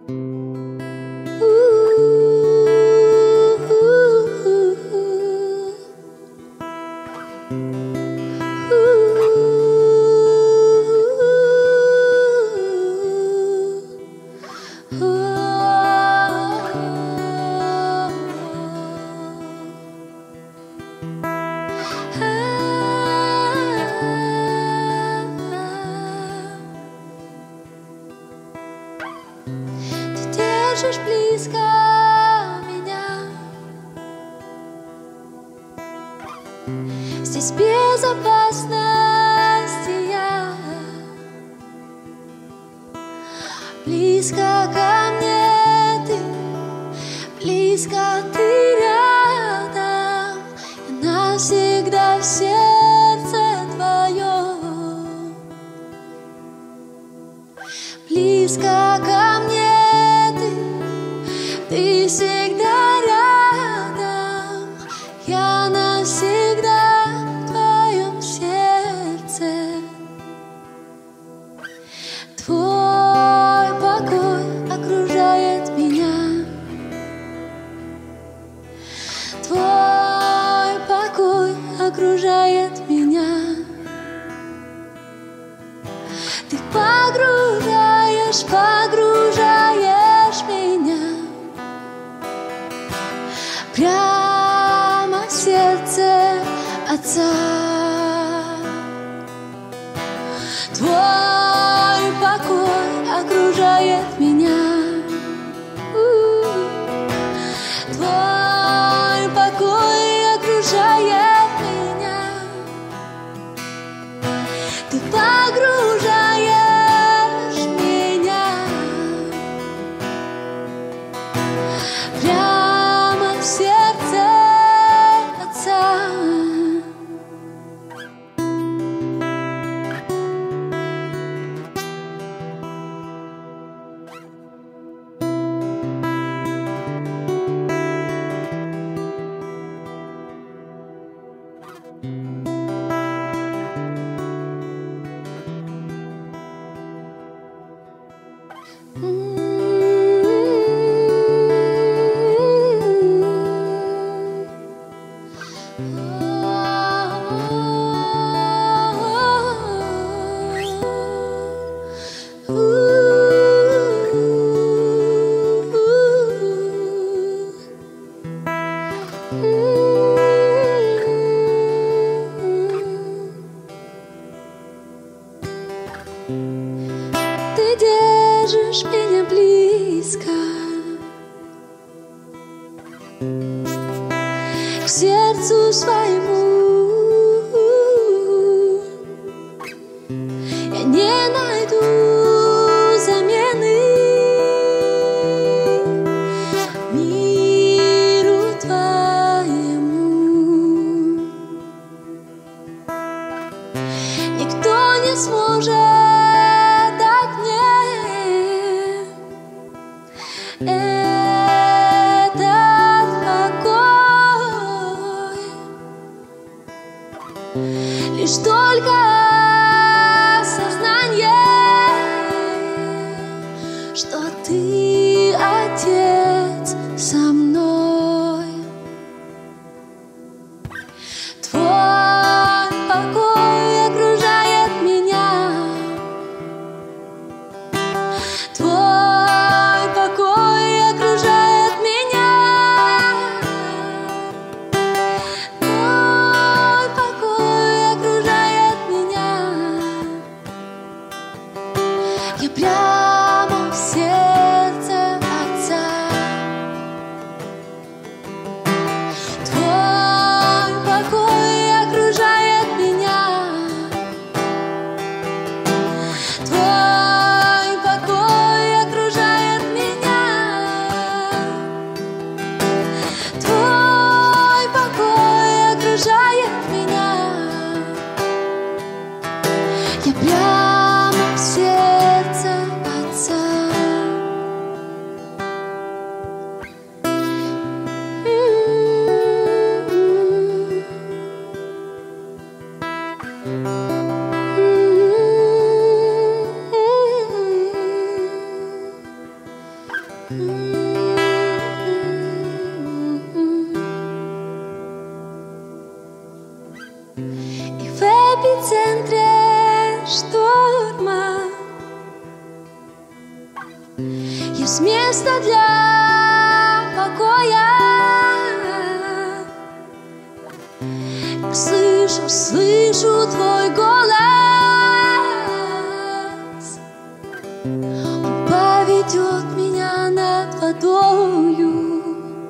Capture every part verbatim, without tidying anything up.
Держишь близко меня, здесь безопасности я. Близко ко мне ты, близко ты рядом, я навсегда в сердце твоем. Близко ко мне ты всегда рядом, я навсегда в твоем сердце. Твой покой окружает меня, твой покой окружает меня. Ты погружаешь, погружаешь меня прямо в сердце Отца. Твой покой окружает меня, твой покой окружает меня. Ты погружаешь меня прямо в сердце Отца. Ты держишь меня близко к сердцу своему. Я не найду замены миру твоему. Никто не сможет этот покой, лишь только сознание, что ты, Отец, со мной. Твой покой окружает меня, твой покой окружает меня, твой покой окружает меня. Я прямо в сердце Отца. Твой покой окружает меня, твой покой окружает меня, твой покой окружает меня. Я прямо в сердце Отца. здесь место для покоя. Слышу, слышу твой голос, он поведет меня над водою.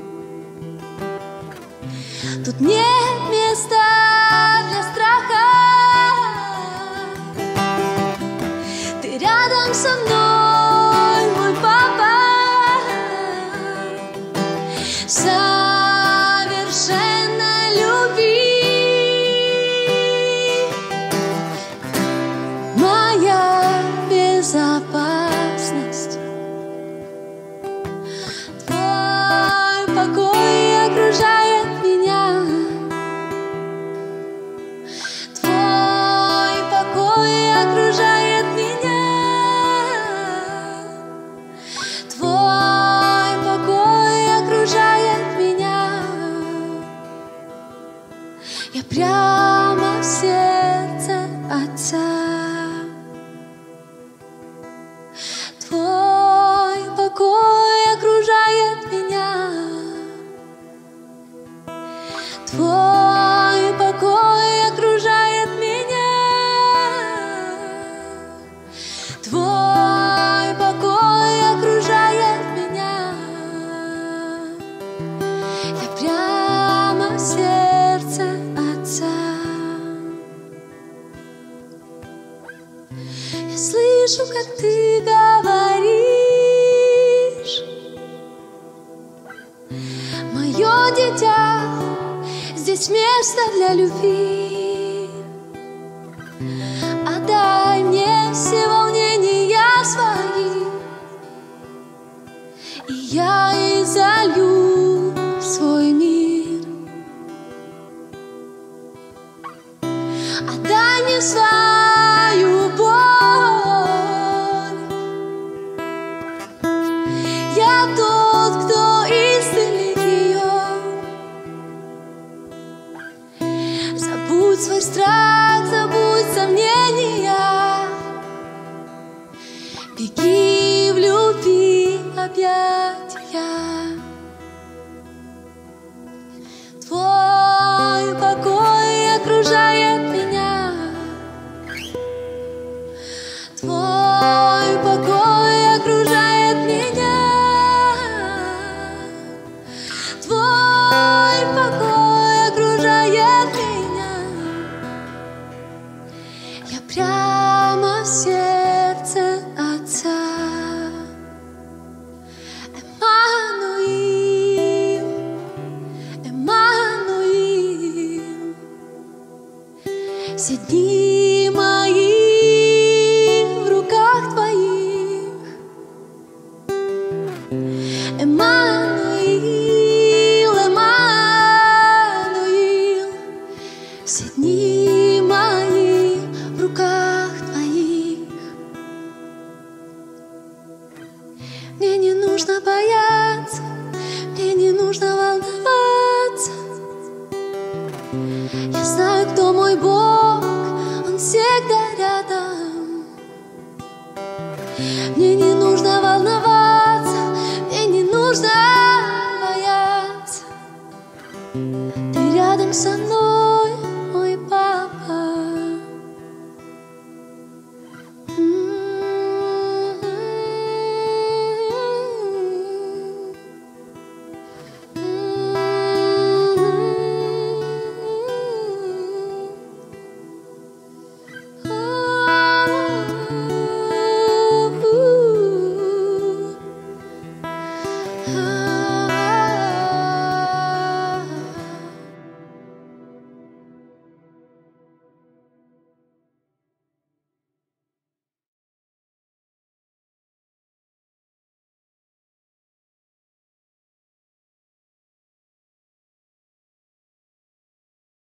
Тут нет места для страха, ты рядом со мной, мой папа, совершенной любви. Моя безопасность, твой покой окружает меня. Твой покой окружает меня. Твой покой окружает меня. Я прямо в сердце Отца. Твой покой окружает меня. Твой покой окружает меня. Твой покой окружает меня. Я прямо в сердце Отца. Я слышу, как ты говоришь: мое дитя, здесь место для любви. Отдай мне все волнения свои, и я изолью свой мир. Отдай мне свою боль. Я тот, кто исцелит ее. Забудь свой страх, забудь сомнения. Беги в любви объятия. Твой покой окружает меня. Твой покой окружает меня. Твой покой окружает меня. Я прямо в сердце Отца. Эммануил, Эммануил. Все дни мои в руках твоих. Эммануил, Эммануил. Все дни мои в руках твоих. Мне не нужно бояться, мне не нужно волноваться. Я знаю, кто мой Бог, Он всегда рядом.